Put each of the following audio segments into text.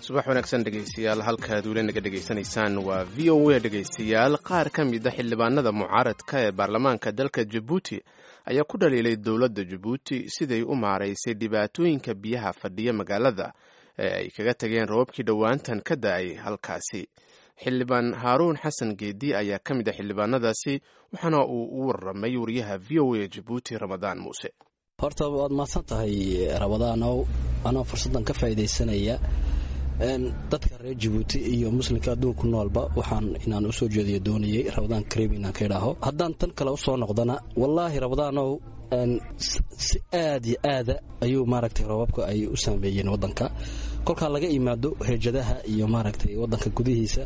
subax wanaagsan dhegaystayaal halkaad weli naga dhegaysanaysaan waa VOA dhegaystayaal qaar ka mid a xildhibaanada mucaaradka ee baarlamaanka dalka Jabuuti ayaa ku dhaliilay dowladda Jabuuti siday u maaraysay dhibaatooyinka biyaha fadhiya magaalada ee ay kaga tageen roobabkii dhowaantan ka da'ay halkaasi. xildhibaan Haaruun Xasan Geedi ayaa ka mid a xildhibaanadaasi waxaana uu u warramay wariyaha VOA Jabuuti Ramadaan Muuse. horta waad mahadsan tahay Ramadaanow, anoo fursadan ka faa'iideysanaya dadka reer Jabuuti iyo muslimka adduunka noolba waxaan inaan u soo jeediyo doonayay Ramadaan Kareem inaan ka idhaaho. haddaan tan kale u soo noqdana wallaahi Ramadaanow si aad iyo aada ayuu maaragtay roobabka ay u saameeyeen waddanka. kolkaa laga imaado heejadaha iyo maaragtay waddanka gudihiisa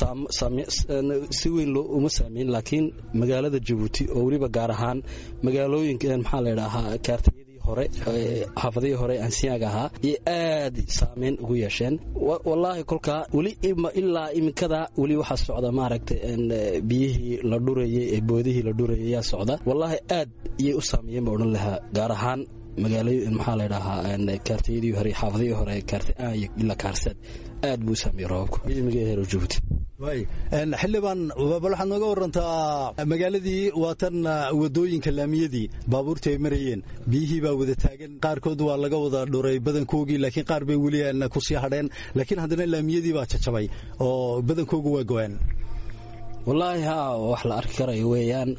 si weyn loo uma saameyn, laakiin magaalada Jabuuti oo weliba gaar ahaan magaalooyinka maxaa la idhaahaa kaartiyadii hore xaafadihii hore ansiyaaga ahaa iyo aad saameyn ugu yeesheen. wallaahi kolkaa weli ilaa iminkada weli waxaa socda maaragtay biyihii la dhurayay ee boodihii la dhurayay ayaa socda. wallaahi aad iyay u saameeyeen baa odhan lahaa, gaar ahaan magaalooyin maxaa la idhaahaa kaartiyadii hore xaafadihii hore kaartiaan iyo ilaa kaarseed aad buu saameeyey roobku midmiga heer Jabuuti. xildhibaan bal waxaad nooga warantaa magaaladii waatan wadooyinka laamiyadii baabuurta ay marayeen biyihii baa wada taagan, qaarkood waa laga wada dhuray badankoogii, laakiin qaar bay weli ku sii hadheen, laakiin haddana laamiyadii baa jajabay oo badankoogu waa go'aan. wallaahi haa, wax la arki karayo weeyaan.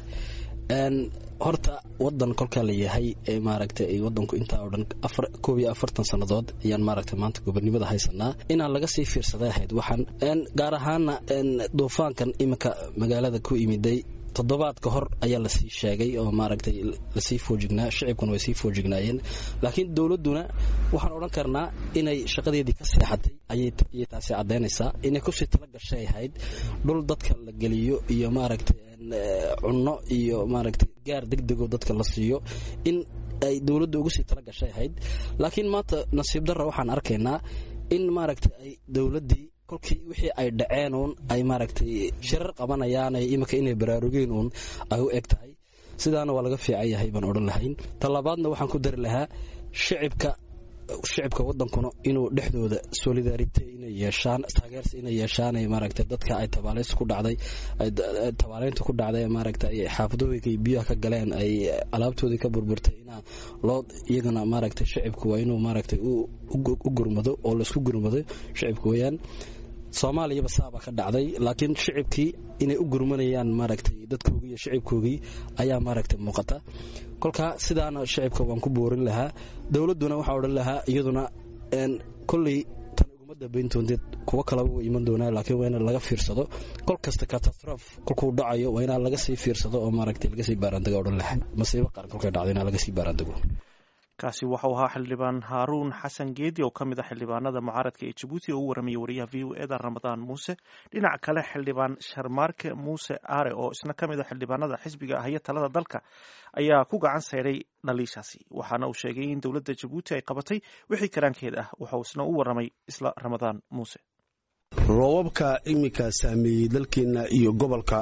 horta wadan kolkaa la yahay ee maaragtay wadanku intaa oo dhan 41 sanadood ayaan maaragtay maanta gobernimada haysanaa inaan laga sii fiirsaday ahayd waxaan gaar ahaana duufaankan iminka magaalada ku imiday toddobaad ka hor ayaa la sii sheegay oo maaragtay la sii foojignaa, shacabkuna way sii foojignaayeen, laakiin dawladuna waxaan odhan karnaa inay shaqadeedii ka seexatay ayay taasi caddaynaysaa inay kusii tala gashay ahayd dhul dadka la geliyo iyo maaragtay cunno iyo maaragtay gaar degdego dadka la siiyo in ay dawladdu ugu sii tala gashay ahayd. laakiin maanta nasiib darro waxaan arkaynaa in maaragtay ay dawladdii kolkii wixii ay dhaceen uun ay maaragtay shirar qabanayaan iminka inay baraarugeen uun ay u eg tahay. sidaana waa laga fiican yahay baan odhan lahayn. talabaadna waxaan ku dari lahaa shacibka wadankuna inuu dhexdooda solidarity inay yeeshaan, taageersi inay yeeshaan maaragtay dadka ay tabaaleynta ku dhacday maaragtay xaafadooyinka biyaha ka galeen ay alaabtoodii ka burburtay ina loo iyagana maaragtay shacibku waa inuu maaragtay u gurmado oo la isku gurmado shacibku weeyaan. Soomaaliya basaaba ka dhacday, laakiin shacibkii inay u gurmanayaan maaragtay dadkoodii iyo shacibkoodii ayaa maaragtay muuqata. kolka sidaana shacibka waan ku boorin lahaa, dawladuna waxa odhan lahaa iyaduna kulli tan umada beentoondeed kuwa kala u iman doonaa, laakiin waa in laga fiirsado kol kasta catastrophe kolkuu dhacayo waa in laga sii fiirsado oo maaragtay laga sii baarandago odhan lahaa masiibo qaran kolkay dhacdayna laga sii baarandago. kaasi waxau ahaa xildhibaan Haaruun Xasan Geedi oo ka mid ah xildhibaanada mucaaradka ee Jabuuti oo u warramay wariyaha VOA Ramadaan Muuse. dhinaca kale xildhibaan Sharmaarke Muuse Aare oo isna ka mid ah xildhibaanada xisbiga ah iyo talada dalka ayaa ku gacan sayray dhaliishaasi, waxaana uu sheegay in dowladda Jabuuti ay qabatay wixii karaankeed ah. waxa uu isna u warramay isla Ramadaan Muuse. roobabka iminka saameeyey dalkeena iyo gobolka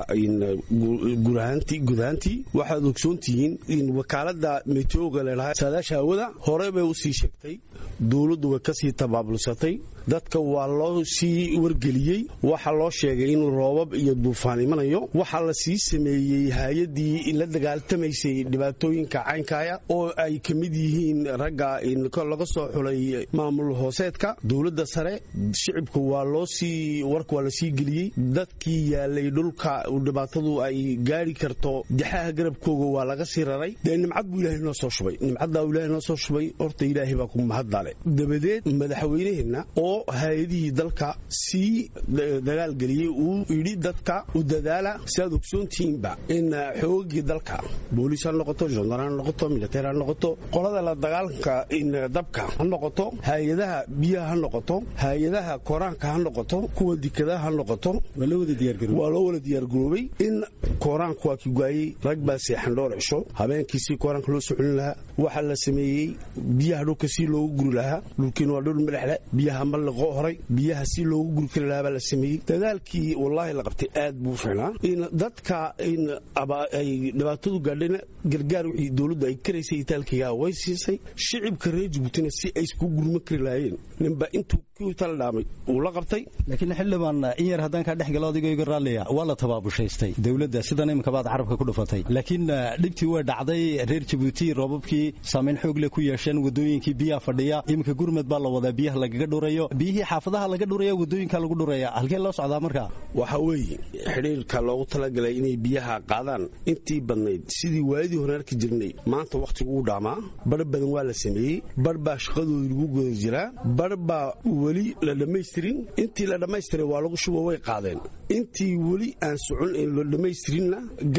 gudahantii waxaad ogsoontihiin in wakaalada meteorologiga leedahay saadaasha hawada hore bay u sii sheegtay, dawladdu way ka sii tabaabulsatay, dadka waa loo sii wargeliyey, waxa loo sheegay in roobab iyo duufaan imanayo. waxa la sii sameeyey hay'adii la dagaaltamaysay dhibaatooyinka caynkaya oo ay ka mid yihiin ragga laga soo xulay maamul hooseedka dawladda sare. shacibku waa loo warka waa la sii geliyey, dadkii yaalay dhulka dhibaatadu ay gaari karto dixaha garabkooga waa laga sii raray. dee nimcad buu ilaahay noo soo shubay, nimcaddaa ilaahay noo soo shubay, horta ilaahay baa ku mahaddaale. dabadeed madaxweynaheenna oo hay-adihii dalka sii dagaalgeliyey uu yidhi dadka u dadaala, siaad ogsoontihiinba in xoogagii dalka booliis ha noqoto, jondar ha noqoto, militeer ha noqoto, qolada la dagaalanka dabka ha noqoto, hay-adaha biyaha ha noqoto, hay-adaha koraanka ha noqoto, kuwa dikadaha ha noqoto waa loo wada diyaargaroobay in kooraanku waa ki go'ayey rag baa seexan dhowr cisho habeenkiisii kooraanka loo socolin lahaa waxaa la sameeyey biyaha dhulka si loogu guri lahaa dhulkiina waa dhul milixle biyaha ma liqo horay biyaha si loogu guri kari lahaa baa la sameeyey dadaalkii wallaahi la qabtay aad buu fiicnaa in dadka ay dhibaatadu gaadhayna gargaar wixii dowladdu ay karaysay itaalkiigaa way siisay shicibka reer Jabuutina si ay isku gurma kari lahaayeen ninba intuu ku tala dhaamay uu la qabtay laakiin xildhibaan in yar haddaan ka dhex galo adigoo iga raaliya waa la tabaabushaystay dowladda sidan imika baad carabka ku dhufatay laakiin dhibtii way dhacday reer Jabuuti roobabkii saameyn xoog leh ku yeesheen wadooyinkii biyaha fadhiya imika gurmad baa la wadaa biyaha lagaga dhurayo biyihii xaafadaha laga dhurayo wadooyinka lagu dhuraya halkee loo socdaa markaa waxa weeye xiriirka loogu talagalay inay biyaha qaadaan intii badnayd sidii waadii hore arki jirnay maanta waqtigu u dhaamaa bar badan waa la sameeyey bar baa shaqadooda lagu guda jiraa bar baa weli la dhamaystirin intii la dhamaystiray waa lagu shubo way qaadeen intii weli aan socon in la dhamaystirinna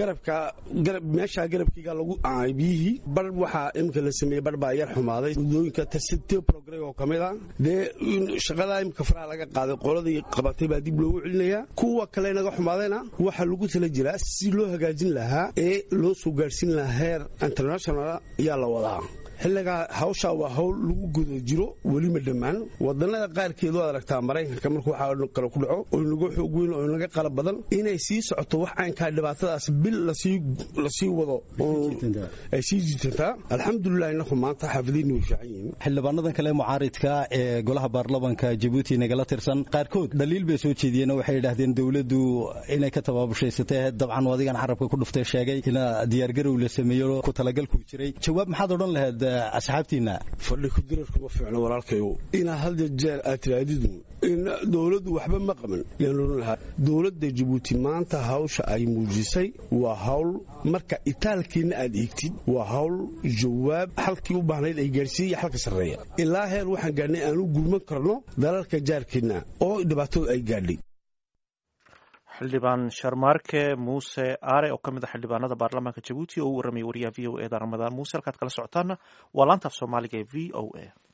meesha garabkiiga lagu aay biyihii bar waxaa imika la sameeyey bar baa yar xumaaday wadooyinka tasite program oo kamid ah dee shaqada imika faraha laga qaaday qoladii qabatay baa dib loogu celinayaa kuwa kale naga xumaadayna waxaa lagu tala jiraa si loo hagaajin lahaa ee loo soo gaarsiin lahaa heer international ayaa la wadaa xilligaa hawshaa waa hawl lagu guda jiro weli ma dhammaan wadannada qaarkeed oo aragtaa Mareykanka markuu waxa kale ku dhaco oo lagu xoog weyn oo laga qalab badan inay sii socoto wax aan ka dhibaatadaas bil la sii wado oo ay sii jiitantaa alxamdulillah inagu maanta xaafadiina way fiican yihiin xildhibaanadan kale mucaaridka ee golaha baarlamaanka Djibouti nagala tirsan qaarkood dhaliil bay soo jeediyeen waxay yiraahdeen dawladdu inay ka tababushaysatay dabcan wadigan carabka ku dhuftay sheegay in diyaar garow la sameeyo ku talagalku jiray jawaab maxaad oran lahayd asxaabtiina fadhi ku dirarku ma fiicno walaalkayo ina hal jeer aad tiraadidu in dawladdu waxba ma qaban yaan dawladda Djibouti maanta hawsha ay muujisay waa hawl marka itaalkiina aad eegtid waa hawl jawaab halkii u baahnayd ay gaarsiiyay halka sareeya ilaa heer waxaan gaarnay aanu gurman karno dalalka jaarkiina oo dhibaatadu ay gaadhay xildhibaan Sharmarke Muuse Aare oo kamid ah xildhibaanada baarlamaanka Djibouti oo u waramay wariyaha VOA da Ramadaan Muuse halkaad kala socotaana waa laanta af Soomaaliga ee VOA